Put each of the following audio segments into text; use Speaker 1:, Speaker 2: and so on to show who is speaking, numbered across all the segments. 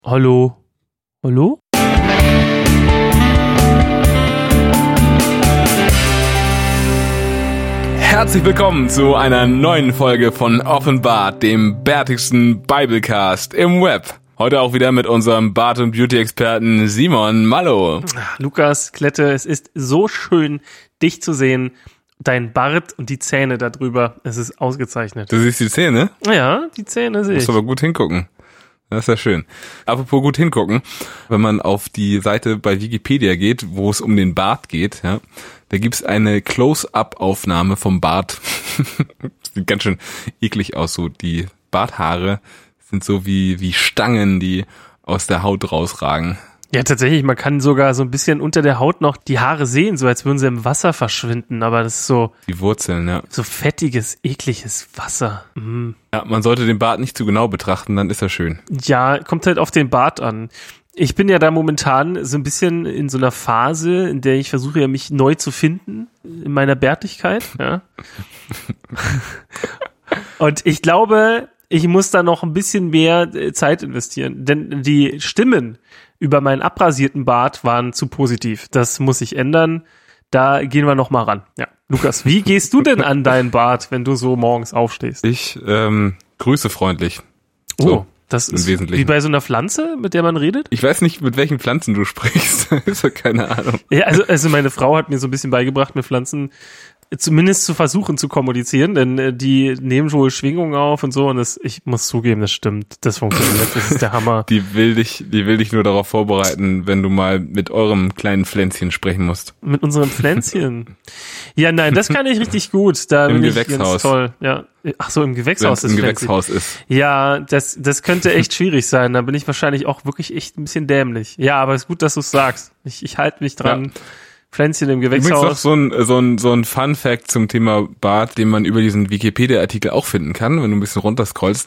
Speaker 1: Hallo? Hallo?
Speaker 2: Herzlich willkommen zu einer neuen Folge von Offenbart, dem bärtigsten Biblecast im Web. Heute auch wieder mit unserem Bart- und Beauty-Experten Simon Mallow.
Speaker 1: Lukas Klette, es ist so schön, dich zu sehen. Dein Bart und die Zähne darüber, es ist ausgezeichnet.
Speaker 2: Du siehst die Zähne?
Speaker 1: Ja, die Zähne sehe ich.
Speaker 2: Musst aber gut hingucken. Das ist ja schön. Apropos gut hingucken, wenn man auf die Seite bei Wikipedia geht, wo es um den Bart geht, ja, da gibt's eine Close-Up-Aufnahme vom Bart. Sieht ganz schön eklig aus, so die Barthaare sind so wie Stangen, die aus der Haut rausragen.
Speaker 1: Ja, tatsächlich, man kann sogar so ein bisschen unter der Haut noch die Haare sehen, so als würden sie im Wasser verschwinden, aber das ist so...
Speaker 2: Die Wurzeln, ja.
Speaker 1: So fettiges, ekliges Wasser. Mhm.
Speaker 2: Ja, man sollte den Bart nicht zu genau betrachten, dann ist er schön.
Speaker 1: Ja, kommt halt auf den Bart an. Ich bin ja da momentan so ein bisschen in so einer Phase, in der ich versuche ja mich neu zu finden in meiner Bärtigkeit, ja. Und ich glaube, ich muss da noch ein bisschen mehr Zeit investieren, denn die Stimmen über meinen abrasierten Bart waren zu positiv. Das muss sich ändern. Da gehen wir noch mal ran. Ja, Lukas, wie gehst du denn an deinen Bart, wenn du so morgens aufstehst?
Speaker 2: Ich grüße freundlich.
Speaker 1: So, das
Speaker 2: im
Speaker 1: ist
Speaker 2: Wesentlichen.
Speaker 1: wie bei so einer Pflanze, mit der man redet?
Speaker 2: Ich weiß nicht, mit welchen Pflanzen du sprichst. Ist ja keine Ahnung.
Speaker 1: Ja, also meine Frau hat mir so ein bisschen beigebracht, mit Pflanzen zumindest zu versuchen zu kommunizieren, denn die nehmen wohl Schwingungen auf und so und ich muss zugeben, das stimmt, das funktioniert, das ist der Hammer.
Speaker 2: Die will dich nur darauf vorbereiten, wenn du mal mit eurem kleinen Pflänzchen sprechen musst.
Speaker 1: Mit unserem Pflänzchen. Ja, nein, das kann ich richtig gut. Da
Speaker 2: Im
Speaker 1: bin ich
Speaker 2: Gewächshaus.
Speaker 1: ganz toll. Ja. Ach so, im Gewächshaus
Speaker 2: Wenn es
Speaker 1: ist
Speaker 2: im
Speaker 1: Pflänzchen.
Speaker 2: Gewächshaus ist.
Speaker 1: Ja, das könnte echt schwierig sein. Da bin ich wahrscheinlich auch wirklich echt ein bisschen dämlich. Ja, aber es ist gut, dass du es sagst. Ich halte mich dran. Ja. Pflänzchen im Gewächshaus.
Speaker 2: Übrigens noch so ein Fun-Fact zum Thema Bart, den man über diesen Wikipedia-Artikel auch finden kann, wenn du ein bisschen runterscrollst.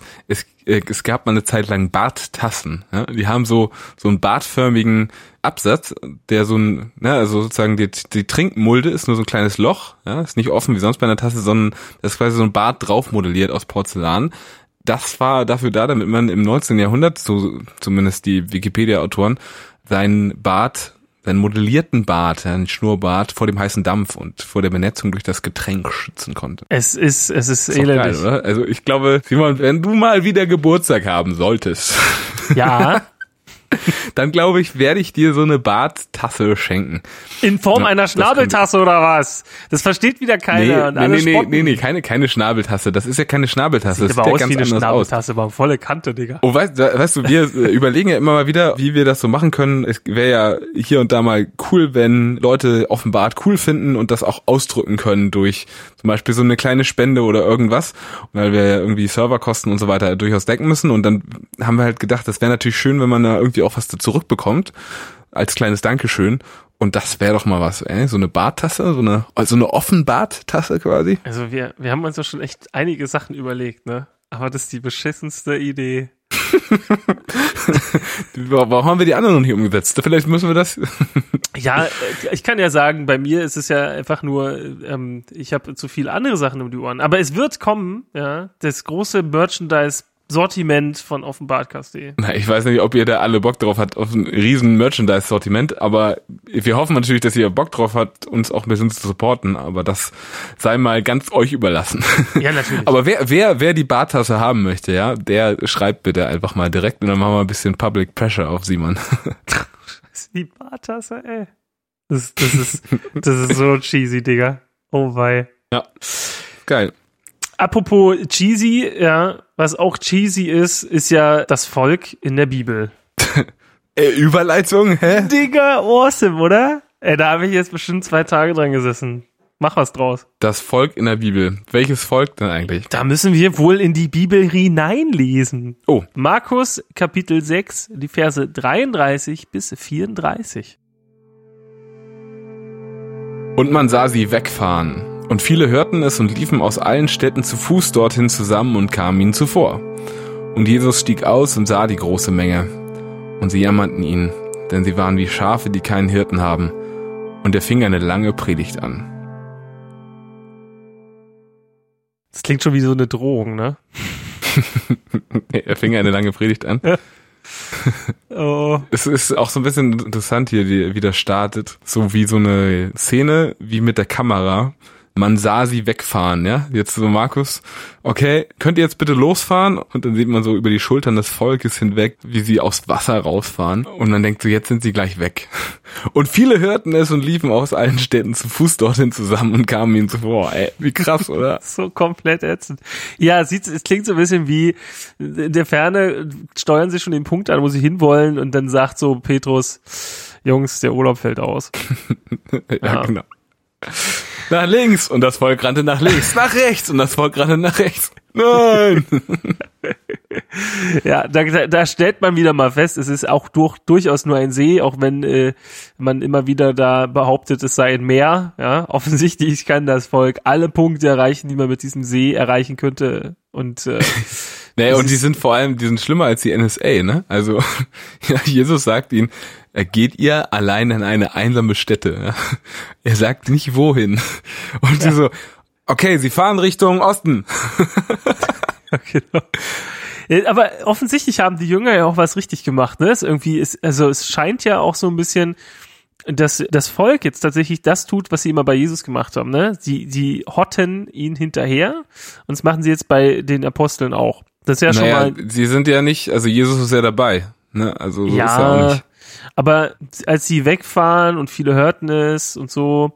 Speaker 2: Es gab mal eine Zeit lang Barttassen. Ja? Die haben so einen bartförmigen Absatz, der also sozusagen die Trinkmulde ist nur so ein kleines Loch, ja, ist nicht offen wie sonst bei einer Tasse, sondern das ist quasi so ein Bart drauf modelliert aus Porzellan. Das war dafür da, damit man im 19. Jahrhundert, so zumindest die Wikipedia-Autoren, seinen modellierten Bart, einen Schnurrbart vor dem heißen Dampf und vor der Benetzung durch das Getränk schützen konnte.
Speaker 1: Es ist
Speaker 2: Geil,
Speaker 1: elendig.
Speaker 2: oder? Also ich glaube, Simon, wenn du mal wieder Geburtstag haben solltest,
Speaker 1: ja,
Speaker 2: dann glaube ich, werde ich dir so eine Barttasse schenken.
Speaker 1: In Form einer Schnabeltasse oder was? Das versteht wieder keiner.
Speaker 2: Nee, keine Schnabeltasse. Das ist ja keine Schnabeltasse.
Speaker 1: Sieht aber aus wie eine Schnabeltasse, aber volle Kante, Digga.
Speaker 2: Oh, weißt du, wir überlegen ja immer mal wieder, wie wir das so machen können. Es wäre ja hier und da mal cool, wenn Leute Offenbart cool finden und das auch ausdrücken können durch zum Beispiel so eine kleine Spende oder irgendwas, weil wir ja irgendwie Serverkosten und so weiter durchaus decken müssen. Und dann haben wir halt gedacht, das wäre natürlich schön, wenn man da irgendwie auch was zurückbekommt als kleines Dankeschön. Und das wäre doch mal was, so eine Barttasse, so eine Offenbart-Tasse quasi.
Speaker 1: Also wir haben uns ja schon echt einige Sachen überlegt, ne? Aber das ist die beschissenste Idee.
Speaker 2: Warum haben wir die anderen noch nicht umgesetzt? Vielleicht müssen wir das...
Speaker 1: Ja, ich kann ja sagen, bei mir ist es ja einfach nur, ich habe zu viele andere Sachen um die Ohren. Aber es wird kommen, ja, das große Merchandise-Sortiment von offenbartcast.de.
Speaker 2: Na, ich weiß nicht, ob ihr da alle Bock drauf habt, auf ein riesen Merchandise-Sortiment, aber wir hoffen natürlich, dass ihr Bock drauf habt, uns auch ein bisschen zu supporten, aber das sei mal ganz euch überlassen.
Speaker 1: Ja, natürlich.
Speaker 2: Aber wer die Barttasse haben möchte, ja, der schreibt bitte einfach mal direkt und dann machen wir ein bisschen Public Pressure auf Simon.
Speaker 1: Die Barttasse, ey. Das ist so cheesy, Digga. Oh wei.
Speaker 2: Ja, geil.
Speaker 1: Apropos cheesy, ja, was auch cheesy ist ja das Volk in der Bibel.
Speaker 2: Überleitung, hä?
Speaker 1: Digga, awesome, oder? Ey, da habe ich jetzt bestimmt 2 Tage dran gesessen. Mach was draus.
Speaker 2: Das Volk in der Bibel. Welches Volk denn eigentlich?
Speaker 1: Da müssen wir wohl in die Bibel hineinlesen.
Speaker 2: Oh.
Speaker 1: Markus, Kapitel 6, die Verse 33 bis 34.
Speaker 2: Und man sah sie wegfahren. Und viele hörten es und liefen aus allen Städten zu Fuß dorthin zusammen und kamen ihnen zuvor. Und Jesus stieg aus und sah die große Menge. Und sie jammerten ihn, denn sie waren wie Schafe, die keinen Hirten haben. Und er fing eine lange Predigt an.
Speaker 1: Das klingt schon wie so eine Drohung, ne?
Speaker 2: Er fing eine lange Predigt an.
Speaker 1: Oh.
Speaker 2: Es ist auch so ein bisschen interessant hier, wie das startet. So wie so eine Szene, wie mit der Kamera. Man sah sie wegfahren, ja. Jetzt so Markus, okay, könnt ihr jetzt bitte losfahren? Und dann sieht man so über die Schultern des Volkes hinweg, wie sie aus Wasser rausfahren. Und man denkt so, jetzt sind sie gleich weg. Und viele hörten es und liefen aus allen Städten zu Fuß dorthin zusammen und kamen ihnen zuvor. Ey, wie krass, oder?
Speaker 1: So komplett ätzend. Ja, es klingt so ein bisschen wie, in der Ferne steuern sie schon den Punkt an, wo sie hinwollen und dann sagt so Petrus, Jungs, der Urlaub fällt aus.
Speaker 2: Ja, genau. Nach links und das Volk rannte nach links, nach rechts und das Volk rannte nach rechts. Nein!
Speaker 1: Ja, da stellt man wieder mal fest, es ist auch durchaus nur ein See, auch wenn man immer wieder da behauptet, es sei ein Meer. Ja, offensichtlich kann das Volk alle Punkte erreichen, die man mit diesem See erreichen könnte. Und
Speaker 2: naja, und die sind schlimmer als die NSA, ne? Also ja, Jesus sagt ihnen, geht ihr allein in eine einsame Stätte. Ja? Er sagt nicht wohin. Und sie so, okay, sie fahren Richtung Osten.
Speaker 1: Genau. Aber offensichtlich haben die Jünger ja auch was richtig gemacht, ne? Es scheint ja auch so ein bisschen, dass das Volk jetzt tatsächlich das tut, was sie immer bei Jesus gemacht haben, ne? Die hotten ihn hinterher und das machen sie jetzt bei den Aposteln auch. Das ist ja schon mal.
Speaker 2: Sie sind ja nicht, also Jesus ist ja dabei, ne? Also so
Speaker 1: ja,
Speaker 2: ist ja auch nicht.
Speaker 1: Aber als sie wegfahren und viele hörten es und so,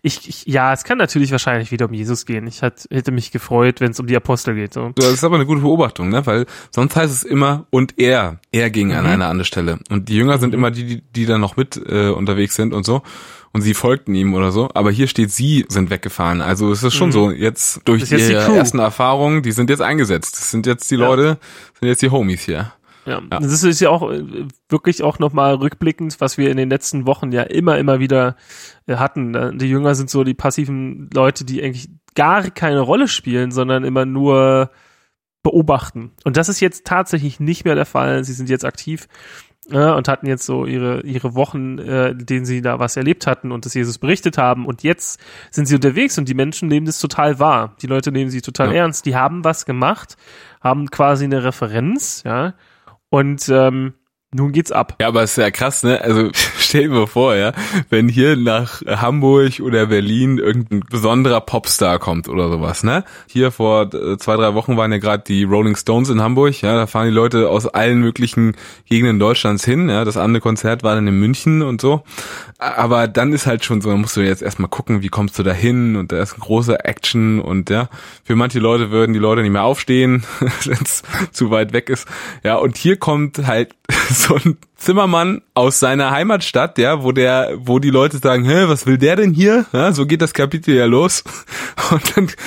Speaker 1: es kann natürlich wahrscheinlich wieder um Jesus gehen. Ich hätte mich gefreut, wenn es um die Apostel geht. So.
Speaker 2: Das ist aber eine gute Beobachtung, ne? Weil sonst heißt es immer, und er ging an eine andere Stelle. Und die Jünger sind immer die dann noch mit unterwegs sind und so. Und sie folgten ihm oder so. Aber hier steht, sie sind weggefahren. Also es ist schon so, jetzt durch ihre ersten Erfahrungen, die sind jetzt eingesetzt. Das sind jetzt die Leute, sind jetzt die Homies hier.
Speaker 1: Ja, das ist ja auch wirklich auch nochmal rückblickend, was wir in den letzten Wochen ja immer wieder hatten. Die Jünger sind so die passiven Leute, die eigentlich gar keine Rolle spielen, sondern immer nur beobachten. Und das ist jetzt tatsächlich nicht mehr der Fall. Sie sind jetzt aktiv und hatten jetzt so ihre Wochen, denen sie da was erlebt hatten und das Jesus berichtet haben. Und jetzt sind sie unterwegs und die Menschen nehmen das total wahr. Die Leute nehmen sie total ernst. Die haben was gemacht, haben quasi eine Referenz, ja. Und nun geht's ab.
Speaker 2: Ja, aber es ist ja krass, ne? Also stell dir mal vor, ja, wenn hier nach Hamburg oder Berlin irgendein besonderer Popstar kommt oder sowas, ne? Hier vor 2-3 Wochen waren ja gerade die Rolling Stones in Hamburg, ja, da fahren die Leute aus allen möglichen Gegenden Deutschlands hin, ja, das andere Konzert war dann in München und so. Aber dann ist halt schon so, dann musst du jetzt erstmal gucken, wie kommst du da hin und da ist eine große Action und ja, für manche Leute würden die Leute nicht mehr aufstehen, wenn es zu weit weg ist. Ja, und hier kommt halt so ein Zimmermann aus seiner Heimatstadt, ja, wo die Leute sagen, was will der denn hier? Ja, so geht das Kapitel ja los. Und dann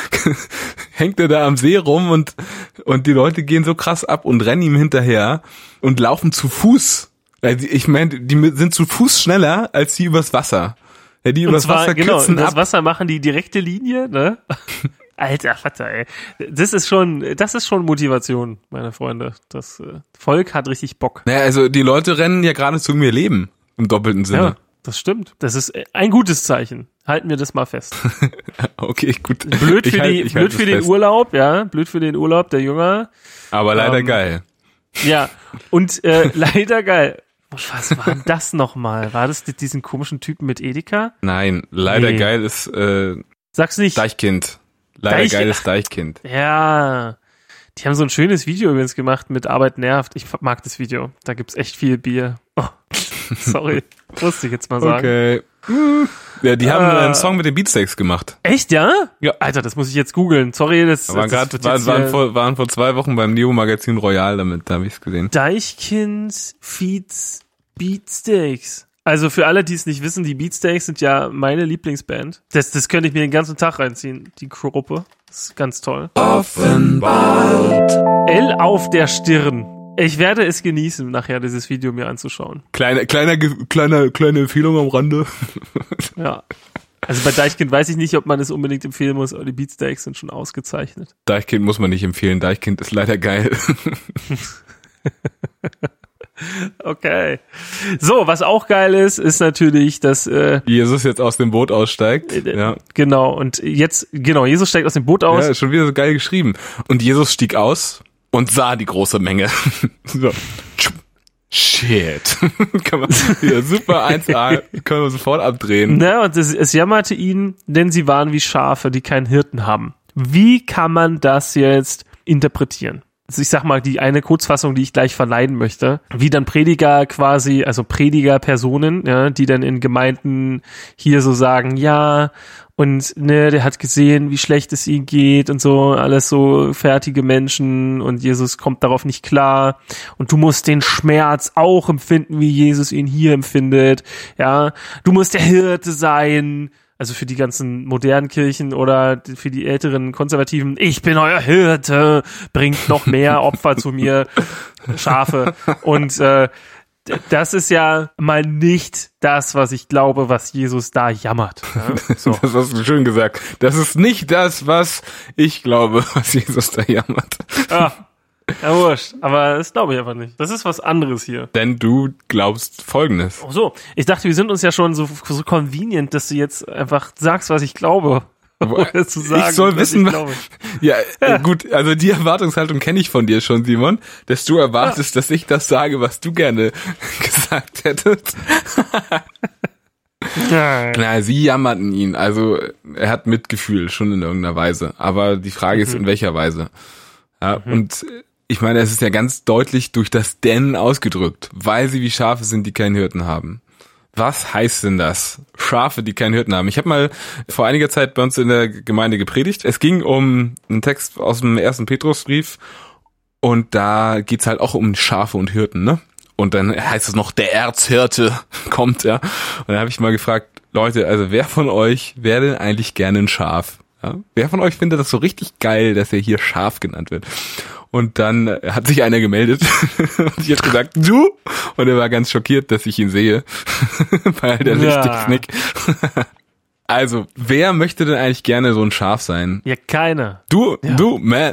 Speaker 2: hängt er da am See rum und die Leute gehen so krass ab und rennen ihm hinterher und laufen zu Fuß. Ich meine, die sind zu Fuß schneller als die übers Wasser. Ja, die übers Wasser kürzen ab.
Speaker 1: Das Wasser machen die direkte Linie, ne? Alter Vater, ey. Das ist schon Motivation, meine Freunde. Das Volk hat richtig Bock.
Speaker 2: Naja, also die Leute rennen ja geradezu mir Leben, im doppelten Sinne.
Speaker 1: Ja, das stimmt. Das ist ein gutes Zeichen. Halten wir das mal fest.
Speaker 2: Okay, gut.
Speaker 1: Blöd für den Urlaub, ja. Blöd für den Urlaub der Jünger.
Speaker 2: Aber leider geil.
Speaker 1: Ja, und leider geil. Was war denn das nochmal? War das diesen komischen Typen mit Edeka?
Speaker 2: Nein, leider geil ist
Speaker 1: sag's nicht.
Speaker 2: Deichkind. Leider geiles Deichkind.
Speaker 1: Ja. Die haben so ein schönes Video übrigens gemacht mit Arbeit nervt. Ich mag das Video. Da gibt's echt viel Bier. Oh, sorry. Musste ich jetzt mal sagen.
Speaker 2: Okay. Ja, die haben einen Song mit den Beatsteaks gemacht.
Speaker 1: Echt, ja?
Speaker 2: Ja.
Speaker 1: Alter, das muss ich jetzt googeln. Sorry,
Speaker 2: waren vor 2 Wochen beim Neo-Magazin Royal damit, da habe ich's gesehen.
Speaker 1: Deichkind feats Beatsteaks. Also für alle, die es nicht wissen, die Beatsteaks sind ja meine Lieblingsband. Das könnte ich mir den ganzen Tag reinziehen, die Gruppe. Das ist ganz toll.
Speaker 3: Offenbart.
Speaker 1: L auf der Stirn. Ich werde es genießen, nachher dieses Video mir anzuschauen.
Speaker 2: Kleine Empfehlung am Rande.
Speaker 1: Ja. Also bei Deichkind weiß ich nicht, ob man es unbedingt empfehlen muss, aber die Beatsteaks sind schon ausgezeichnet.
Speaker 2: Deichkind muss man nicht empfehlen. Deichkind ist leider geil.
Speaker 1: Okay. So, was auch geil ist natürlich, dass
Speaker 2: Jesus jetzt aus dem Boot aussteigt. Ja.
Speaker 1: Genau, und Jesus steigt aus dem Boot aus.
Speaker 2: Ja, ist schon wieder so geil geschrieben. Und Jesus stieg aus und sah die große Menge. So. Shit. Kann man wieder super 1A, können wir sofort abdrehen.
Speaker 1: Na, und es jammerte ihn, denn sie waren wie Schafe, die keinen Hirten haben. Wie kann man das jetzt interpretieren? Also ich sag mal, die eine Kurzfassung, die ich gleich verleiden möchte, wie dann Prediger quasi, also Predigerpersonen, ja, die dann in Gemeinden hier so sagen, ja, und ne, der hat gesehen, wie schlecht es ihm geht und so, alles so fertige Menschen und Jesus kommt darauf nicht klar und du musst den Schmerz auch empfinden, wie Jesus ihn hier empfindet, ja, du musst der Hirte sein. Also für die ganzen modernen Kirchen oder für die älteren Konservativen, ich bin euer Hirte, bringt noch mehr Opfer zu mir, Schafe. Und das ist ja mal nicht das, was ich glaube, was Jesus da jammert. Ja? So.
Speaker 2: Das hast du schön gesagt. Das ist nicht das, was ich glaube, was Jesus da jammert.
Speaker 1: Ja, wurscht. Aber das glaube ich einfach nicht. Das ist was anderes hier.
Speaker 2: Denn du glaubst Folgendes.
Speaker 1: Ach so, ich dachte, wir sind uns ja schon so convenient, dass du jetzt einfach sagst, was ich glaube. Oder zu sagen,
Speaker 2: ich soll wissen,
Speaker 1: ich glaube.
Speaker 2: Ja, gut, also die Erwartungshaltung kenne ich von dir schon, Simon, dass du erwartest, dass ich das sage, was du gerne gesagt hättest. Na, sie jammerten ihn, also er hat Mitgefühl, schon in irgendeiner Weise, aber die Frage ist, in welcher Weise. Ja, und ich meine, es ist ja ganz deutlich durch das Denn ausgedrückt, weil sie wie Schafe sind, die keinen Hirten haben. Was heißt denn das? Schafe, die keinen Hirten haben. Ich habe mal vor einiger Zeit bei uns in der Gemeinde gepredigt. Es ging um einen Text aus dem 1. Petrusbrief und da geht's halt auch um Schafe und Hirten, ne? Und dann heißt es noch, der Erzhirte kommt, ja. Und dann habe ich mal gefragt, Leute, also wer von euch wäre denn eigentlich gerne ein Schaf? Ja? Wer von euch findet das so richtig geil, dass er hier Schaf genannt wird? Und dann hat sich einer gemeldet und ich habe gesagt, du? Und er war ganz schockiert, dass ich ihn sehe, weil der richtig knickt. Also, wer möchte denn eigentlich gerne so ein Schaf sein?
Speaker 1: Ja, keiner.
Speaker 2: Du, mäh.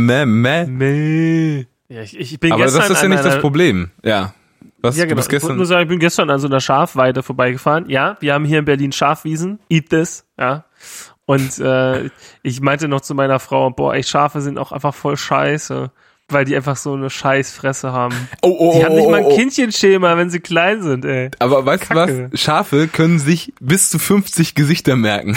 Speaker 1: Ja, ich bin
Speaker 2: aber
Speaker 1: gestern
Speaker 2: das ist ja nicht das Problem. Ja. Was,
Speaker 1: ja, genau.
Speaker 2: Du bist gestern
Speaker 1: Ich wollte nur sagen, ich bin gestern an so einer Schafweide vorbeigefahren. Ja, wir haben hier in Berlin Schafwiesen. Eat this, ja. Und ich meinte noch zu meiner Frau, boah, ey, Schafe sind auch einfach voll scheiße, weil die einfach so eine Scheißfresse haben. Die haben nicht mal ein Kindchenschema, wenn sie klein sind, ey.
Speaker 2: Aber weißt du was? Schafe können sich bis zu 50 Gesichter merken.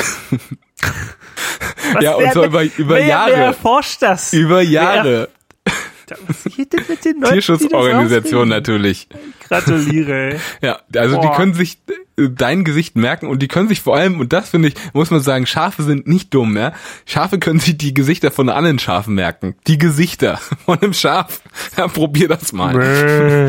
Speaker 2: Ja, und zwar über Jahre.
Speaker 1: Wer erforscht das?
Speaker 2: Über Jahre.
Speaker 1: Was geht denn mit den Leuten,
Speaker 2: Tierschutzorganisation natürlich.
Speaker 1: Gratuliere, ey.
Speaker 2: Ja, also die können sich dein Gesicht merken und die können sich vor allem, und das finde ich, muss man sagen, Schafe sind nicht dumm, ja. Schafe können sich die Gesichter von anderen Schafen merken. Die Gesichter von einem Schaf. Ja, probier das mal.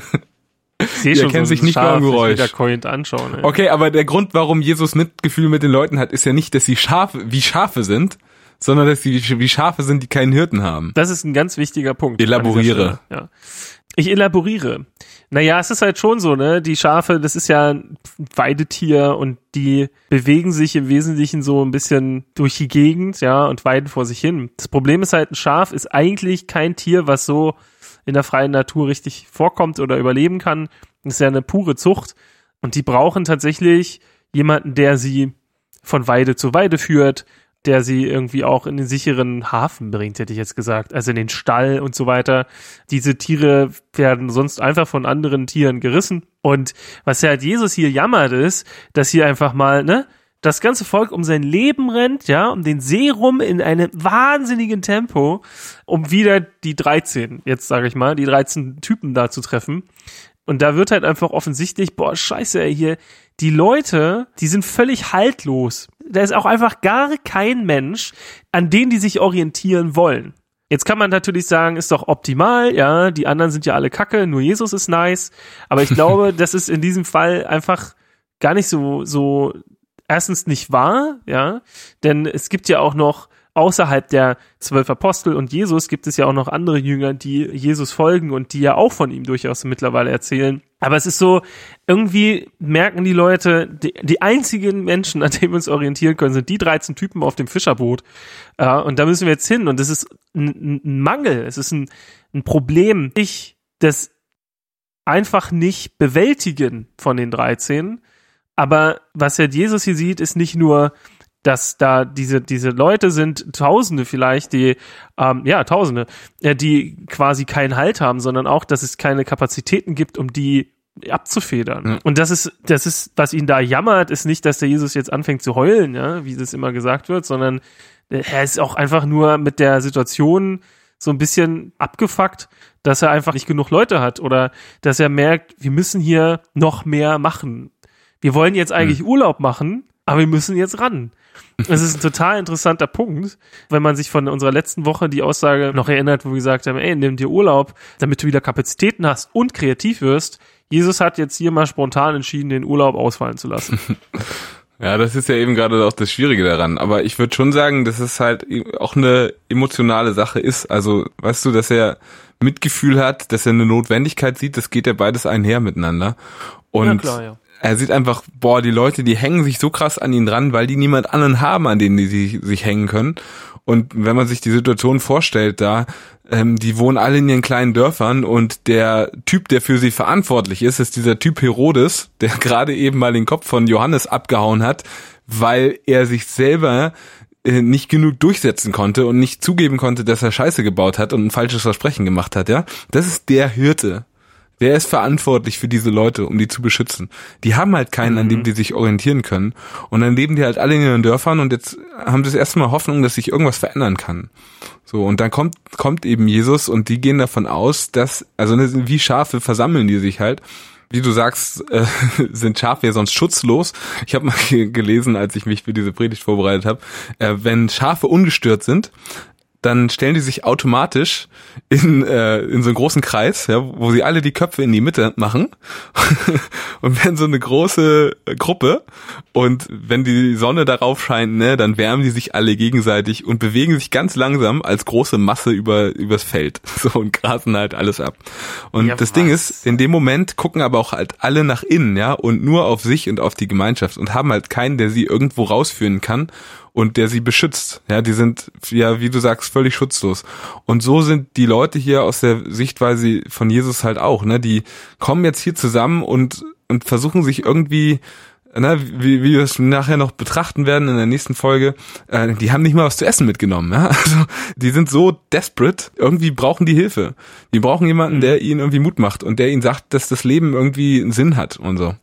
Speaker 1: Ich sehe schon,
Speaker 2: kennt
Speaker 1: so
Speaker 2: sich nicht
Speaker 1: Schaf,
Speaker 2: beim Geräusch.
Speaker 1: Coint anschauen, ey.
Speaker 2: Okay, aber der Grund, warum Jesus Mitgefühl mit den Leuten hat, ist ja nicht, dass sie wie Schafe sind, sondern dass sie wie Schafe sind, die keinen Hirten haben.
Speaker 1: Das ist ein ganz wichtiger Punkt.
Speaker 2: Elaboriere.
Speaker 1: Ja. Ich elaboriere. Naja, es ist halt schon so, ne? Die Schafe, das ist ja ein Weidetier und die bewegen sich im Wesentlichen so ein bisschen durch die Gegend, ja, und weiden vor sich hin. Das Problem ist halt, ein Schaf ist eigentlich kein Tier, was so in der freien Natur richtig vorkommt oder überleben kann. Das ist ja eine pure Zucht und die brauchen tatsächlich jemanden, der sie von Weide zu Weide führt, der sie irgendwie auch in den sicheren Hafen bringt, hätte ich jetzt gesagt, also in den Stall und so weiter. Diese Tiere werden sonst einfach von anderen Tieren gerissen. Und was ja halt Jesus hier jammert ist, dass hier einfach mal, ne, das ganze Volk um sein Leben rennt, ja, um den See rum in einem wahnsinnigen Tempo, um wieder die 13, jetzt sage ich mal, die 13 Typen da zu treffen. Und da wird halt einfach offensichtlich, boah, scheiße, ey, hier, die Leute, die sind völlig haltlos. Da ist auch einfach gar kein Mensch, an den die sich orientieren wollen. Jetzt kann man natürlich sagen, ist doch optimal, ja, die anderen sind ja alle kacke, nur Jesus ist nice. Aber ich glaube, das ist in diesem Fall einfach gar nicht so erstens nicht wahr, ja, denn es gibt ja auch noch außerhalb der 12 Apostel und Jesus gibt es ja auch noch andere Jünger, die Jesus folgen und die ja auch von ihm durchaus mittlerweile erzählen. Aber es ist so, irgendwie merken die Leute, die einzigen Menschen, an denen wir uns orientieren können, sind die 13 Typen auf dem Fischerboot. Und da müssen wir jetzt hin. Und das ist ein Mangel, es ist ein Problem. Das einfach nicht bewältigen von den 13. Aber was jetzt Jesus hier sieht, ist nicht nur dass da diese Leute sind, Tausende vielleicht, die die quasi keinen Halt haben, sondern auch, dass es keine Kapazitäten gibt, um die abzufedern. Ja. Und das ist, was ihn da jammert, ist nicht, dass der Jesus jetzt anfängt zu heulen, ja, wie das immer gesagt wird, sondern er ist auch einfach nur mit der Situation so ein bisschen abgefuckt, dass er einfach nicht genug Leute hat oder dass er merkt, wir müssen hier noch mehr machen. Wir wollen jetzt eigentlich Urlaub machen, aber wir müssen jetzt ran. Das ist ein total interessanter Punkt, wenn man sich von unserer letzten Woche die Aussage noch erinnert, wo wir gesagt haben, nimm dir Urlaub, damit du wieder Kapazitäten hast und kreativ wirst. Jesus hat jetzt hier mal spontan entschieden, den Urlaub ausfallen zu lassen.
Speaker 2: Ja, das ist ja eben gerade auch das Schwierige daran. Aber ich würde schon sagen, dass es halt auch eine emotionale Sache ist. Also, weißt du, dass er Mitgefühl hat, dass er eine Notwendigkeit sieht, das geht ja beides einher miteinander. Und ja, klar, ja. Er sieht einfach, die Leute, die hängen sich so krass an ihn dran, weil die niemand anderen haben, an denen die sich hängen können. Und wenn man sich die Situation vorstellt, die wohnen alle in ihren kleinen Dörfern und der Typ, der für sie verantwortlich ist dieser Typ Herodes, der gerade eben mal den Kopf von Johannes abgehauen hat, weil er sich selber nicht genug durchsetzen konnte und nicht zugeben konnte, dass er Scheiße gebaut hat und ein falsches Versprechen gemacht hat, ja. Das ist der Hirte. Der ist verantwortlich für diese Leute, um die zu beschützen. Die haben halt keinen, an dem die sich orientieren können. Und dann leben die halt alle in ihren Dörfern und jetzt haben sie das erste Mal Hoffnung, dass sich irgendwas verändern kann. So, und dann kommt eben Jesus und die gehen davon aus, dass, also wie Schafe versammeln die sich halt. Wie du sagst, sind Schafe ja sonst schutzlos. Ich habe mal gelesen, als ich mich für diese Predigt vorbereitet habe, wenn Schafe ungestört sind, dann stellen die sich automatisch in so einen großen Kreis, ja, wo sie alle die Köpfe in die Mitte machen und werden so eine große Gruppe und wenn die Sonne darauf scheint, ne, dann wärmen die sich alle gegenseitig und bewegen sich ganz langsam als große Masse übers Feld so und grasen halt alles ab. Und ja, das Ding ist, in dem Moment gucken aber auch halt alle nach innen, ja, und nur auf sich und auf die Gemeinschaft und haben halt keinen, der sie irgendwo rausführen kann und der sie beschützt. Ja, die sind, ja, wie du sagst, völlig schutzlos. Und so sind die Leute hier aus der Sichtweise von Jesus halt auch, ne? Die kommen jetzt hier zusammen und versuchen sich irgendwie, ne, wie wir es nachher noch betrachten werden in der nächsten Folge, die haben nicht mal was zu essen mitgenommen, ja? Also, die sind so desperate, irgendwie brauchen die Hilfe. Die brauchen jemanden, der ihnen irgendwie Mut macht und der ihnen sagt, dass das Leben irgendwie einen Sinn hat und so.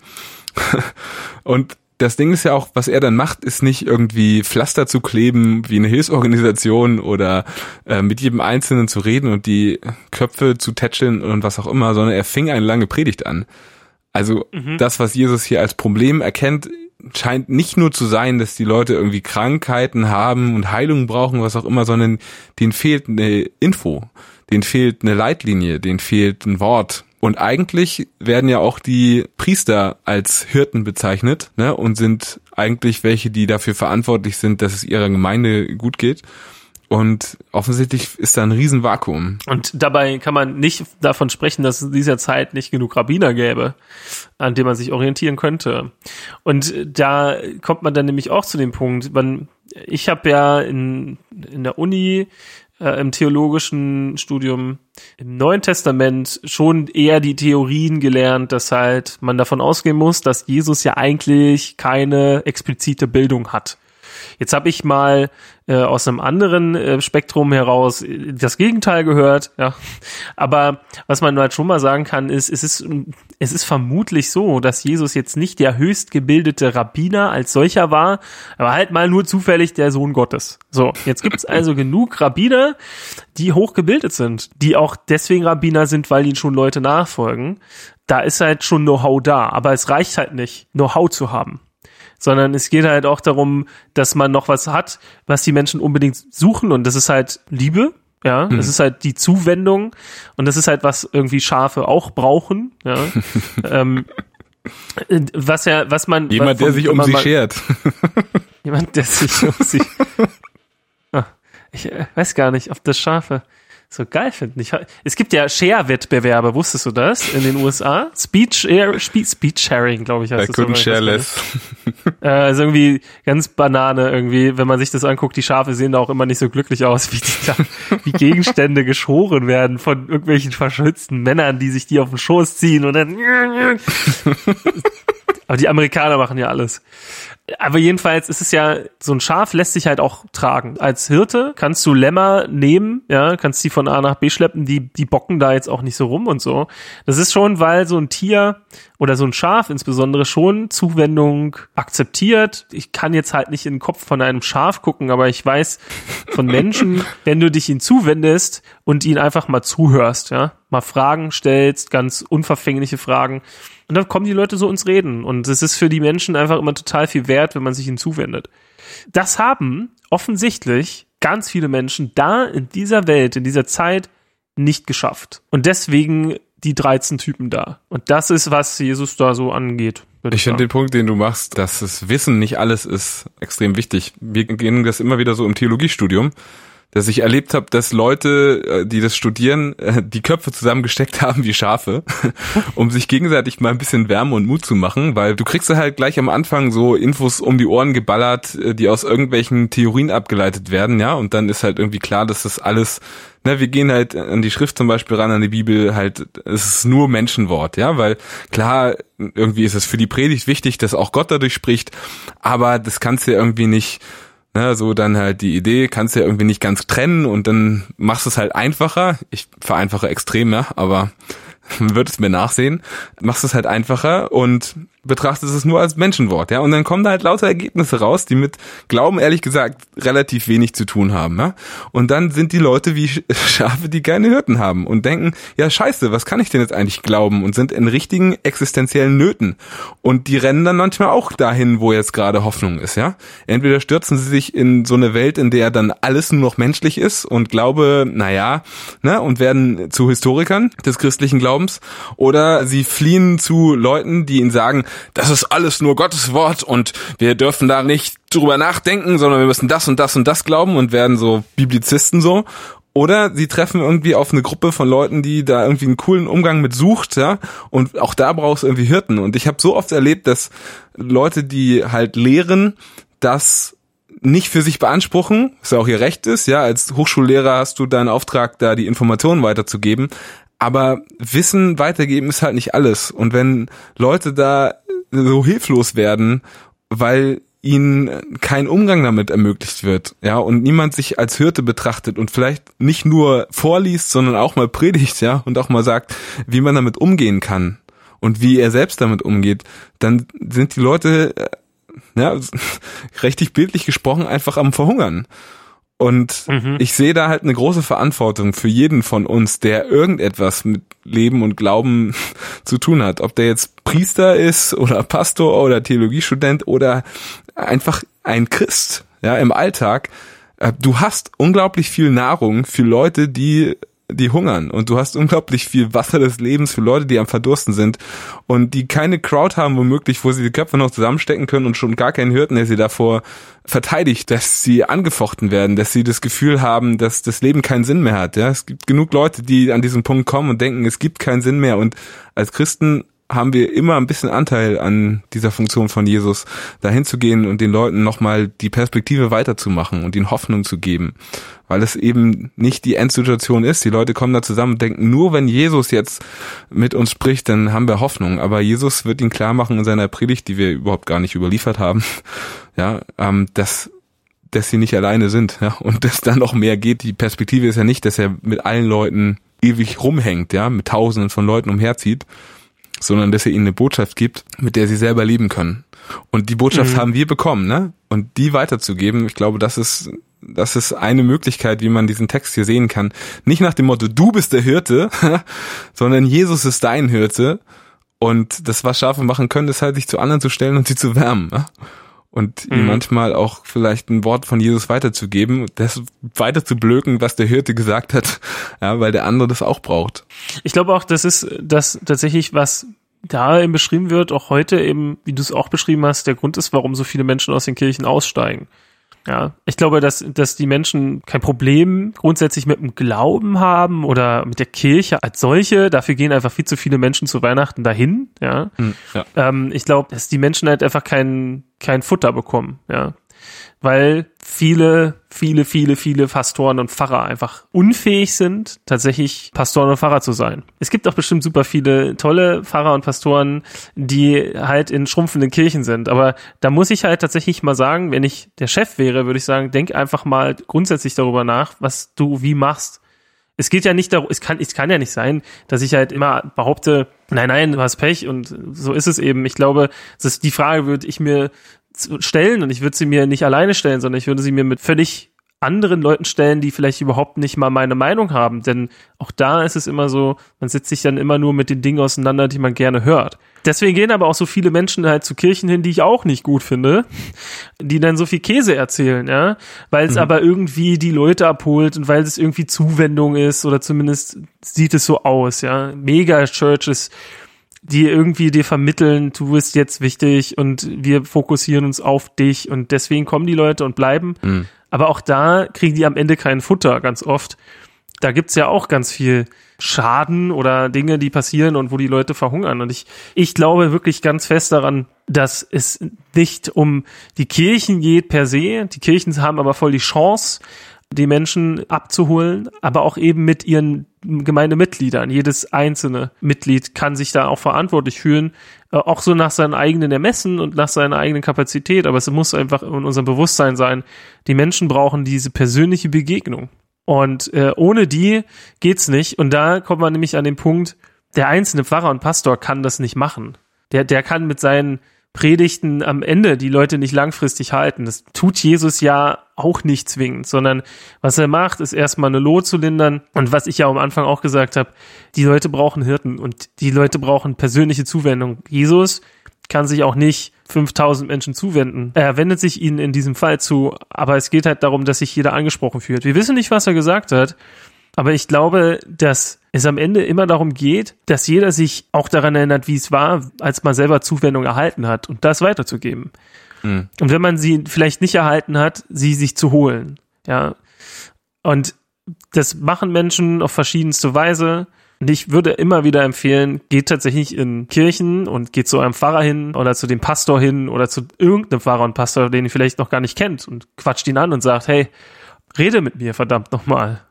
Speaker 2: Und das Ding ist ja auch, was er dann macht, ist nicht irgendwie Pflaster zu kleben wie eine Hilfsorganisation oder mit jedem Einzelnen zu reden und die Köpfe zu tätscheln und was auch immer, sondern er fing eine lange Predigt an. Also das, was Jesus hier als Problem erkennt, scheint nicht nur zu sein, dass die Leute irgendwie Krankheiten haben und Heilung brauchen, was auch immer, sondern denen fehlt eine Info, denen fehlt eine Leitlinie, denen fehlt ein Wort. Und eigentlich werden ja auch die Priester als Hirten bezeichnet, ne, und sind eigentlich welche, die dafür verantwortlich sind, dass es ihrer Gemeinde gut geht. Und offensichtlich ist da ein Riesenvakuum.
Speaker 1: Und dabei kann man nicht davon sprechen, dass es in dieser Zeit nicht genug Rabbiner gäbe, an denen man sich orientieren könnte. Und da kommt man dann nämlich auch zu dem Punkt, ich habe ja in der Uni im theologischen Studium im Neuen Testament schon eher die Theorien gelernt, dass halt man davon ausgehen muss, dass Jesus ja eigentlich keine explizite Bildung hat. Jetzt habe ich mal aus einem anderen Spektrum heraus das Gegenteil gehört, ja. Aber was man halt schon mal sagen kann, ist, es ist vermutlich so, dass Jesus jetzt nicht der höchstgebildete Rabbiner als solcher war, aber halt mal nur zufällig der Sohn Gottes. So, jetzt gibt's also genug Rabbiner, die hochgebildet sind, die auch deswegen Rabbiner sind, weil ihnen schon Leute nachfolgen. Da ist halt schon Know-how da, aber es reicht halt nicht, Know-how zu haben. Sondern es geht halt auch darum, dass man noch was hat, was die Menschen unbedingt suchen, und das ist halt Liebe, ja, das ist halt die Zuwendung, und das ist halt, was irgendwie Schafe auch brauchen, ja.
Speaker 2: Jemand, der sich um sie schert.
Speaker 1: Jemand, der sich um sie... Ich weiß gar nicht, ob das Schafe so geil finden. Es gibt ja Share-Wettbewerbe, wusstest du das? In den USA? Speech-Sharing, glaube ich, heißt das.
Speaker 2: I couldn't share less.
Speaker 1: Also irgendwie ganz Banane irgendwie, wenn man sich das anguckt, die Schafe sehen da auch immer nicht so glücklich aus, wie Gegenstände geschoren werden von irgendwelchen verschützten Männern, die sich die auf den Schoß ziehen und dann Aber die Amerikaner machen ja alles. Aber jedenfalls ist es ja, so ein Schaf lässt sich halt auch tragen. Als Hirte kannst du Lämmer nehmen, ja, kannst die von A nach B schleppen, die bocken da jetzt auch nicht so rum und so. Das ist schon, weil so ein Tier oder so ein Schaf insbesondere schon Zuwendung akzeptiert. Ich kann jetzt halt nicht in den Kopf von einem Schaf gucken, aber ich weiß von Menschen, wenn du dich ihnen zuwendest und ihnen einfach mal zuhörst, ja, mal Fragen stellst, ganz unverfängliche Fragen, und dann kommen die Leute so ins Reden. Und es ist für die Menschen einfach immer total viel wert, wenn man sich ihnen zuwendet. Das haben offensichtlich ganz viele Menschen da in dieser Welt, in dieser Zeit nicht geschafft. Und deswegen die 13 Typen da. Und das ist, was Jesus da so angeht.
Speaker 2: Ich finde den Punkt, den du machst, dass das Wissen nicht alles ist, extrem wichtig. Wir gehen das immer wieder so im Theologiestudium, dass ich erlebt habe, dass Leute, die das studieren, die Köpfe zusammengesteckt haben wie Schafe, um sich gegenseitig mal ein bisschen Wärme und Mut zu machen, weil du kriegst ja halt gleich am Anfang so Infos um die Ohren geballert, die aus irgendwelchen Theorien abgeleitet werden, ja, und dann ist halt irgendwie klar, dass das alles, wir gehen halt an die Schrift zum Beispiel ran, an die Bibel, halt, es ist nur Menschenwort, ja, weil klar, irgendwie ist es für die Predigt wichtig, dass auch Gott dadurch spricht, aber das kannst du ja irgendwie nicht, so dann halt die Idee, kannst du ja irgendwie nicht ganz trennen und dann machst du es halt einfacher. Ich vereinfache extrem, ja, aber man wird es mir nachsehen. Machst es halt einfacher und betrachtest es nur als Menschenwort, ja. Und dann kommen da halt lauter Ergebnisse raus, die mit Glauben, ehrlich gesagt, relativ wenig zu tun haben, ja. Und dann sind die Leute wie Schafe, die keine Hirten haben und denken, ja scheiße, was kann ich denn jetzt eigentlich glauben? Und sind in richtigen existenziellen Nöten. Und die rennen dann manchmal auch dahin, wo jetzt gerade Hoffnung ist, ja. Entweder stürzen sie sich in so eine Welt, in der dann alles nur noch menschlich ist und Glaube, und werden zu Historikern des christlichen Glaubens, oder sie fliehen zu Leuten, die ihnen sagen, das ist alles nur Gottes Wort und wir dürfen da nicht drüber nachdenken, sondern wir müssen das und das und das glauben und werden so Biblizisten so. Oder sie treffen irgendwie auf eine Gruppe von Leuten, die da irgendwie einen coolen Umgang mit sucht, ja, und auch da brauchst du irgendwie Hirten. Und ich habe so oft erlebt, dass Leute, die halt lehren, das nicht für sich beanspruchen, was ja auch ihr Recht ist, ja, als Hochschullehrer hast du deinen Auftrag, da die Informationen weiterzugeben, aber Wissen weitergeben ist halt nicht alles. Und wenn Leute da so hilflos werden, weil ihnen kein Umgang damit ermöglicht wird, ja, und niemand sich als Hirte betrachtet und vielleicht nicht nur vorliest, sondern auch mal predigt, ja, und auch mal sagt, wie man damit umgehen kann und wie er selbst damit umgeht, dann sind die Leute, richtig bildlich gesprochen, einfach am Verhungern. Und ich sehe da halt eine große Verantwortung für jeden von uns, der irgendetwas mit Leben und Glauben zu tun hat. Ob der jetzt Priester ist oder Pastor oder Theologiestudent oder einfach ein Christ, ja, im Alltag. Du hast unglaublich viel Nahrung für Leute, die hungern, und du hast unglaublich viel Wasser des Lebens für Leute, die am Verdursten sind und die keine Crowd haben, womöglich, wo sie die Köpfe noch zusammenstecken können und schon gar keinen Hirten, der sie davor verteidigt, dass sie angefochten werden, dass sie das Gefühl haben, dass das Leben keinen Sinn mehr hat. Ja, es gibt genug Leute, die an diesen Punkt kommen und denken, es gibt keinen Sinn mehr, und als Christen haben wir immer ein bisschen Anteil an dieser Funktion von Jesus, dahin zu gehen und den Leuten nochmal die Perspektive weiterzumachen und ihnen Hoffnung zu geben, weil es eben nicht die Endsituation ist. Die Leute kommen da zusammen und denken, nur wenn Jesus jetzt mit uns spricht, dann haben wir Hoffnung. Aber Jesus wird ihnen klar machen in seiner Predigt, die wir überhaupt gar nicht überliefert haben, ja, dass sie nicht alleine sind, ja, und dass dann noch mehr geht. Die Perspektive ist ja nicht, dass er mit allen Leuten ewig rumhängt, ja, mit Tausenden von Leuten umherzieht, sondern dass er ihnen eine Botschaft gibt, mit der sie selber leben können. Und die Botschaft haben wir bekommen, ne? Und die weiterzugeben, ich glaube, das ist eine Möglichkeit, wie man diesen Text hier sehen kann. Nicht nach dem Motto, du bist der Hirte, sondern Jesus ist dein Hirte. Und das, was Schafe machen können, ist halt, sich zu anderen zu stellen und sie zu wärmen, ne? Und ihm manchmal auch vielleicht ein Wort von Jesus weiterzugeben, das weiter zu blöken, was der Hirte gesagt hat, ja, weil der andere das auch braucht.
Speaker 1: Ich glaube auch, das ist das tatsächlich, was da eben beschrieben wird, auch heute eben, wie du es auch beschrieben hast, der Grund ist, warum so viele Menschen aus den Kirchen aussteigen. Ja, ich glaube, dass die Menschen kein Problem grundsätzlich mit dem Glauben haben oder mit der Kirche als solche. Dafür gehen einfach viel zu viele Menschen zu Weihnachten dahin. Ja, ich glaube, dass die Menschen halt einfach kein Futter bekommen. Ja, weil viele Pastoren und Pfarrer einfach unfähig sind, tatsächlich Pastoren und Pfarrer zu sein. Es gibt auch bestimmt super viele tolle Pfarrer und Pastoren, die halt in schrumpfenden Kirchen sind. Aber da muss ich halt tatsächlich mal sagen, wenn ich der Chef wäre, würde ich sagen, denk einfach mal grundsätzlich darüber nach, was du wie machst. Es geht ja nicht darum, es kann ja nicht sein, dass ich halt immer behaupte, nein, du hast Pech und so ist es eben. Ich glaube, die Frage würde ich mir stellen und ich würde sie mir nicht alleine stellen, sondern ich würde sie mir mit völlig anderen Leuten stellen, die vielleicht überhaupt nicht mal meine Meinung haben, denn auch da ist es immer so, man setzt sich dann immer nur mit den Dingen auseinander, die man gerne hört. Deswegen gehen aber auch so viele Menschen halt zu Kirchen hin, die ich auch nicht gut finde, die dann so viel Käse erzählen, ja, weil es aber irgendwie die Leute abholt und weil es irgendwie Zuwendung ist oder zumindest sieht es so aus, ja, Mega-Churches, die irgendwie dir vermitteln, du bist jetzt wichtig und wir fokussieren uns auf dich und deswegen kommen die Leute und bleiben. Aber auch da kriegen die am Ende kein Futter, ganz oft. Da gibt's ja auch ganz viel Schaden oder Dinge, die passieren und wo die Leute verhungern. Und ich glaube wirklich ganz fest daran, dass es nicht um die Kirchen geht per se. Die Kirchen haben aber voll die Chance, die Menschen abzuholen, aber auch eben mit ihren Gemeindemitgliedern. Jedes einzelne Mitglied kann sich da auch verantwortlich fühlen, auch so nach seinen eigenen Ermessen und nach seiner eigenen Kapazität. Aber es muss einfach in unserem Bewusstsein sein, die Menschen brauchen diese persönliche Begegnung. Und ohne die geht's nicht. Und da kommt man nämlich an den Punkt, der einzelne Pfarrer und Pastor kann das nicht machen. Der kann mit seinen Predigten am Ende die Leute nicht langfristig halten. Das tut Jesus ja auch nicht zwingend, sondern was er macht, ist erstmal eine Not zu lindern. Und was ich ja am Anfang auch gesagt habe, die Leute brauchen Hirten und die Leute brauchen persönliche Zuwendung. Jesus kann sich auch nicht 5000 Menschen zuwenden. Er wendet sich ihnen in diesem Fall zu, aber es geht halt darum, dass sich jeder angesprochen fühlt. Wir wissen nicht, was er gesagt hat, aber ich glaube, dass es am Ende immer darum geht, dass jeder sich auch daran erinnert, wie es war, als man selber Zuwendung erhalten hat und das weiterzugeben. Und wenn man sie vielleicht nicht erhalten hat, sie sich zu holen. Ja. Und das machen Menschen auf verschiedenste Weise. Und ich würde immer wieder empfehlen, geht tatsächlich in Kirchen und geht zu einem Pfarrer hin oder zu dem Pastor hin oder zu irgendeinem Pfarrer und Pastor, den ihr vielleicht noch gar nicht kennt und quatscht ihn an und sagt, hey, rede mit mir, verdammt nochmal.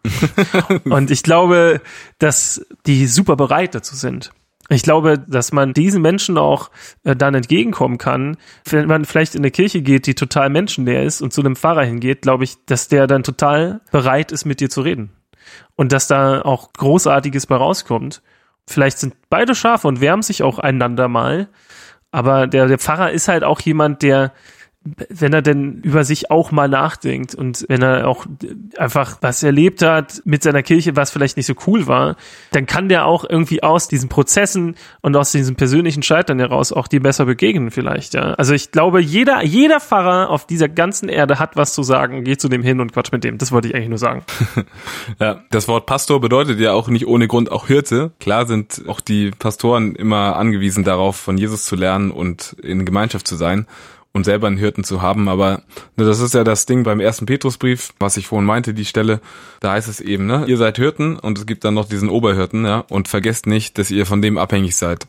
Speaker 1: Und ich glaube, dass die super bereit dazu sind. Ich glaube, dass man diesen Menschen auch dann entgegenkommen kann. Wenn man vielleicht in eine Kirche geht, die total menschenleer ist und zu einem Pfarrer hingeht, glaube ich, dass der dann total bereit ist, mit dir zu reden. Und dass da auch Großartiges bei rauskommt. Vielleicht sind beide Schafe und wärmen sich auch einander mal. Aber der Pfarrer ist halt auch jemand, der, wenn er denn über sich auch mal nachdenkt und wenn er auch einfach was erlebt hat mit seiner Kirche, was vielleicht nicht so cool war, dann kann der auch irgendwie aus diesen Prozessen und aus diesem persönlichen Scheitern heraus auch dir besser begegnen vielleicht, ja. Also ich glaube, jeder Pfarrer auf dieser ganzen Erde hat was zu sagen, geht zu dem hin und quatscht mit dem. Das wollte ich eigentlich nur sagen.
Speaker 2: Ja, das Wort Pastor bedeutet ja auch nicht ohne Grund auch Hirte. Klar sind auch die Pastoren immer angewiesen darauf, von Jesus zu lernen und in Gemeinschaft zu sein und selber einen Hirten zu haben, aber das ist ja das Ding beim 1. Petrusbrief, was ich vorhin meinte, die Stelle, da heißt es eben, ne, ihr seid Hirten und es gibt dann noch diesen Oberhirten, ja, und vergesst nicht, dass ihr von dem abhängig seid.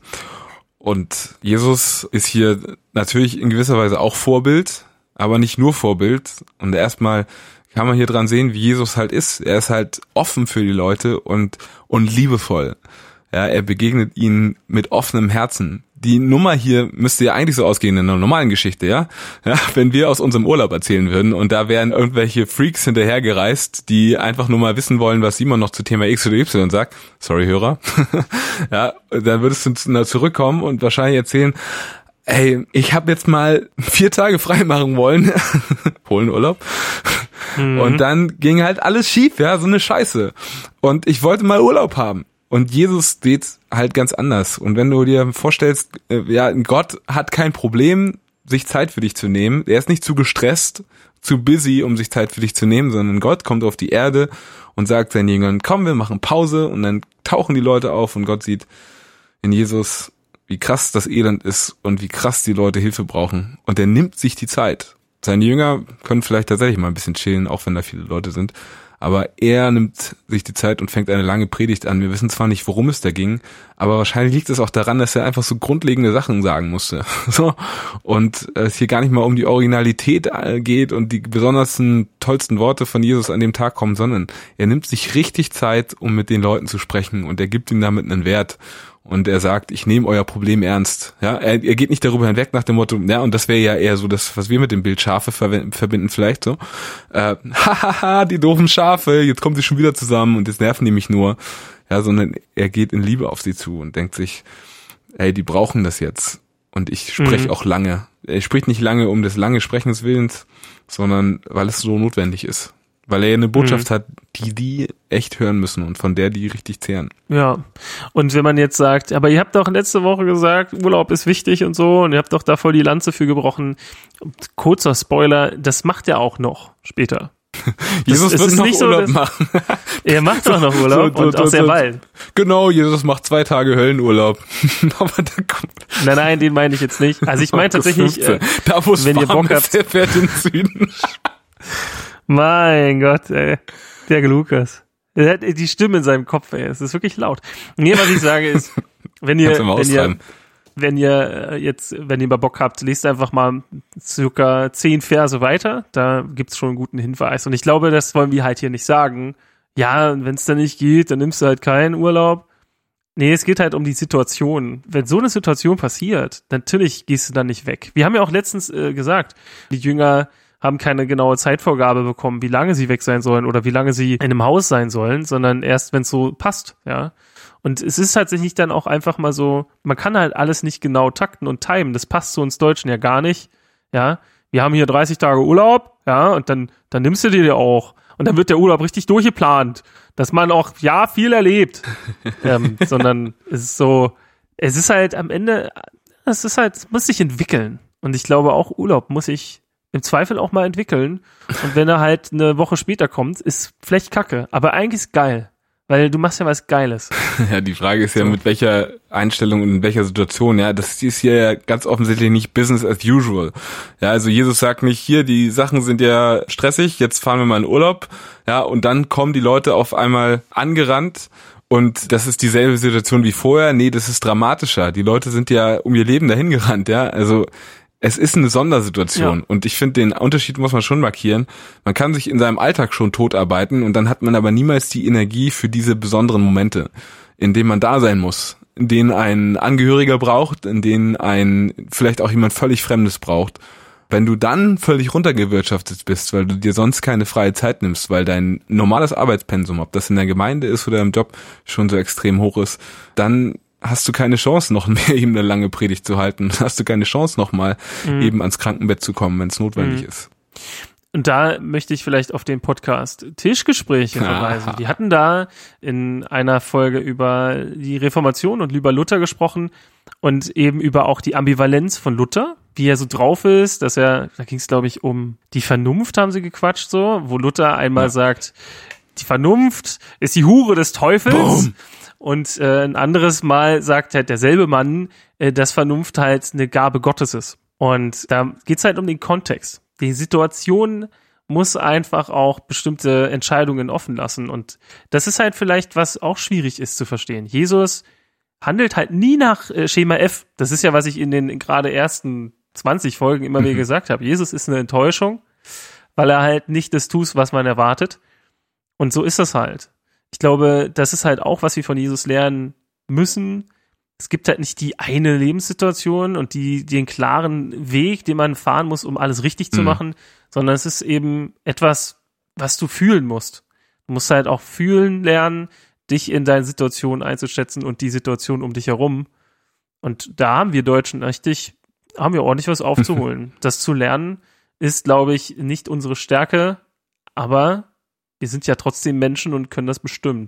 Speaker 2: Und Jesus ist hier natürlich in gewisser Weise auch Vorbild, aber nicht nur Vorbild. Und erstmal kann man hier dran sehen, wie Jesus halt ist. Er ist halt offen für die Leute und liebevoll. Ja, er begegnet ihnen mit offenem Herzen. Die Nummer hier müsste ja eigentlich so ausgehen in einer normalen Geschichte, ja? Ja, wenn wir aus unserem Urlaub erzählen würden und da wären irgendwelche Freaks hinterhergereist, die einfach nur mal wissen wollen, was Simon noch zu Thema X oder Y sagt. Sorry, Hörer. Ja, dann würdest du zurückkommen und wahrscheinlich erzählen, ey, ich habe jetzt mal 4 Tage frei machen wollen. Polenurlaub. Und dann ging halt alles schief, ja, so eine Scheiße. Und ich wollte mal Urlaub haben. Und Jesus steht halt ganz anders. Und wenn du dir vorstellst, ja, Gott hat kein Problem, sich Zeit für dich zu nehmen. Er ist nicht zu gestresst, zu busy, um sich Zeit für dich zu nehmen, sondern Gott kommt auf die Erde und sagt seinen Jüngern, komm, wir machen Pause. Und dann tauchen die Leute auf und Gott sieht in Jesus, wie krass das Elend ist und wie krass die Leute Hilfe brauchen. Und er nimmt sich die Zeit. Seine Jünger können vielleicht tatsächlich mal ein bisschen chillen, auch wenn da viele Leute sind. Aber er nimmt sich die Zeit und fängt eine lange Predigt an. Wir wissen zwar nicht, worum es da ging, aber wahrscheinlich liegt es auch daran, dass er einfach so grundlegende Sachen sagen musste. So. Und es hier gar nicht mal um die Originalität geht und die besondersten, tollsten Worte von Jesus an dem Tag kommen, sondern er nimmt sich richtig Zeit, um mit den Leuten zu sprechen, und er gibt ihnen damit einen Wert. Und er sagt, ich nehme euer Problem ernst. Ja, er geht nicht darüber hinweg nach dem Motto, ja, und das wäre ja eher so das, was wir mit dem Bild Schafe verbinden vielleicht so. Hahaha, die doofen Schafe, jetzt kommen sie schon wieder zusammen und jetzt nerven die mich nur. Ja, sondern er geht in Liebe auf sie zu und denkt sich, ey, die brauchen das jetzt. Und ich spreche auch lange. Er spricht nicht lange um des lange Sprechens Willens, sondern weil es so notwendig ist. Weil er eine Botschaft hat, die echt hören müssen und von der die richtig zehren.
Speaker 1: Ja, und wenn man jetzt sagt, aber ihr habt doch letzte Woche gesagt, Urlaub ist wichtig und so, und ihr habt doch da voll die Lanze für gebrochen. Kurzer Spoiler, das macht er auch noch später.
Speaker 2: Jesus wird noch nicht Urlaub machen.
Speaker 1: Er macht doch noch Urlaub und auch sehr bald.
Speaker 2: Genau, Jesus macht 2 Tage Höllenurlaub. Aber da kommt
Speaker 1: Nein, den meine ich jetzt nicht. Also ich meine tatsächlich,
Speaker 2: da wo es
Speaker 1: wenn ihr Bock habt,
Speaker 2: er fährt in den Süden.
Speaker 1: Mein Gott, ey. Der Lukas. Er hat die Stimme in seinem Kopf, ey. Es ist wirklich laut. Nee, was ich sage ist, wenn ihr mal Bock habt, lest einfach mal circa 10 Verse weiter. Da gibt's schon einen guten Hinweis. Und ich glaube, das wollen wir halt hier nicht sagen. Ja, wenn es dann nicht geht, dann nimmst du halt keinen Urlaub. Nee, es geht halt um die Situation. Wenn so eine Situation passiert, natürlich gehst du dann nicht weg. Wir haben ja auch letztens gesagt, die Jünger haben keine genaue Zeitvorgabe bekommen, wie lange sie weg sein sollen oder wie lange sie in einem Haus sein sollen, sondern erst, wenn es so passt, ja. Und es ist tatsächlich dann auch einfach mal so, man kann halt alles nicht genau takten und timen. Das passt zu uns Deutschen ja gar nicht, ja. Wir haben hier 30 Tage Urlaub, ja, und dann nimmst du dir auch. Und dann wird der Urlaub richtig durchgeplant, dass man auch, ja, viel erlebt. Sondern es ist so, es ist halt am Ende, es muss sich entwickeln. Und ich glaube auch, Urlaub muss sich im Zweifel auch mal entwickeln. Und wenn er halt eine Woche später kommt, ist vielleicht kacke. Aber eigentlich ist geil. Weil du machst ja was Geiles.
Speaker 2: Ja, die Frage ist ja, mit welcher Einstellung und in welcher Situation. Ja, das ist hier ja ganz offensichtlich nicht Business as usual. Ja, also Jesus sagt nicht, hier, die Sachen sind ja stressig, jetzt fahren wir mal in Urlaub. Ja, und dann kommen die Leute auf einmal angerannt. Und das ist dieselbe Situation wie vorher. Nee, das ist dramatischer. Die Leute sind ja um ihr Leben dahin gerannt. Ja, also es ist eine Sondersituation, und ich finde, den Unterschied muss man schon markieren. Man kann sich in seinem Alltag schon totarbeiten, und dann hat man aber niemals die Energie für diese besonderen Momente, in denen man da sein muss, in denen ein Angehöriger braucht, in denen ein vielleicht auch jemand völlig Fremdes braucht. Wenn du dann völlig runtergewirtschaftet bist, weil du dir sonst keine freie Zeit nimmst, weil dein normales Arbeitspensum, ob das in der Gemeinde ist oder im Job, schon so extrem hoch ist, dann hast du keine Chance, noch mehr eben eine lange Predigt zu halten. Hast du keine Chance, noch mal eben ans Krankenbett zu kommen, wenn es notwendig ist.
Speaker 1: Und da möchte ich vielleicht auf den Podcast Tischgespräche verweisen. Die hatten da in einer Folge über die Reformation und über Luther gesprochen und eben über auch die Ambivalenz von Luther, wie er so drauf ist, dass da ging es, glaube ich, um die Vernunft, haben sie gequatscht so, wo Luther einmal sagt, die Vernunft ist die Hure des Teufels. Boom. Und ein anderes Mal sagt halt derselbe Mann, dass Vernunft halt eine Gabe Gottes ist. Und da geht's halt um den Kontext. Die Situation muss einfach auch bestimmte Entscheidungen offen lassen. Und das ist halt vielleicht, was auch schwierig ist zu verstehen. Jesus handelt halt nie nach Schema F. Das ist ja, was ich in den gerade ersten 20 Folgen immer wieder gesagt habe. Jesus ist eine Enttäuschung, weil er halt nicht das tut, was man erwartet. Und so ist das halt. Ich glaube, das ist halt auch, was wir von Jesus lernen müssen. Es gibt halt nicht die eine Lebenssituation und den klaren Weg, den man fahren muss, um alles richtig zu machen, sondern es ist eben etwas, was du fühlen musst. Du musst halt auch fühlen lernen, dich in deine Situation einzuschätzen und die Situation um dich herum. Und da haben wir Deutschen ordentlich was aufzuholen. Das zu lernen ist, glaube ich, nicht unsere Stärke, aber wir sind ja trotzdem Menschen und können das bestimmen.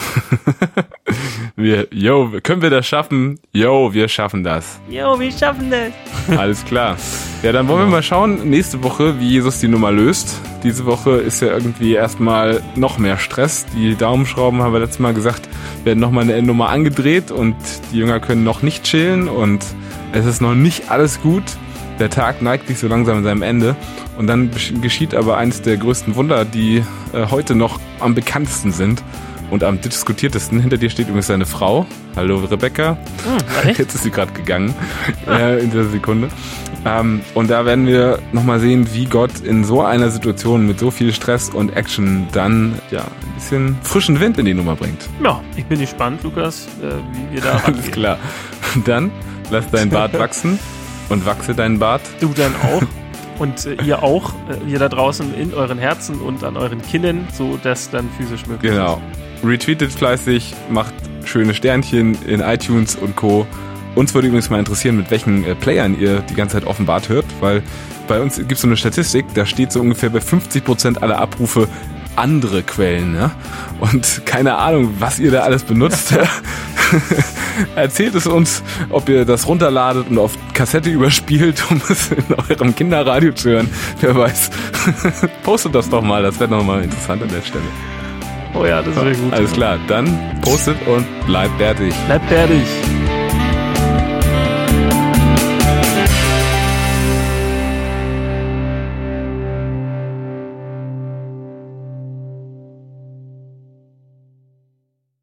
Speaker 2: Können wir das schaffen? Wir schaffen das.
Speaker 1: Wir schaffen das.
Speaker 2: Alles klar. Ja, dann wollen wir mal schauen, nächste Woche, wie Jesus die Nummer löst. Diese Woche ist ja irgendwie erstmal noch mehr Stress. Die Daumenschrauben, haben wir letztes Mal gesagt, werden nochmal eine Nummer angedreht und die Jünger können noch nicht chillen und es ist noch nicht alles gut. Der Tag neigt sich so langsam an seinem Ende und dann geschieht aber eines der größten Wunder, die heute noch am bekanntesten sind und am diskutiertesten. Hinter dir steht übrigens deine Frau. Hallo Rebecca. Jetzt ist sie gerade gegangen in dieser Sekunde. Und da werden wir nochmal sehen, wie Gott in so einer Situation mit so viel Stress und Action dann ein bisschen frischen Wind in die Nummer bringt.
Speaker 1: Ja, ich bin gespannt, Lukas, wie wir da rangehen.
Speaker 2: Alles klar. Dann lass deinen Bart wachsen und wachse deinen Bart.
Speaker 1: Du dann auch. Und ihr auch, ihr da draußen in euren Herzen und an euren Kinnen, so dass dann physisch möglich
Speaker 2: ist. Retweetet fleißig, macht schöne Sternchen in iTunes und Co. Uns würde übrigens mal interessieren, mit welchen Playern ihr die ganze Zeit offenbart hört, weil bei uns gibt es so eine Statistik, da steht so ungefähr bei 50% aller Abrufe andere Quellen. Ja? Und keine Ahnung, was ihr da alles benutzt. Erzählt es uns, ob ihr das runterladet und auf Kassette überspielt, um es in eurem Kinderradio zu hören. Wer weiß. Postet das doch mal, das wäre nochmal interessant an der Stelle.
Speaker 1: Oh ja, das wäre gut.
Speaker 2: Alles klar, dann postet und bleibt bärtig.
Speaker 1: Bleibt bärtig.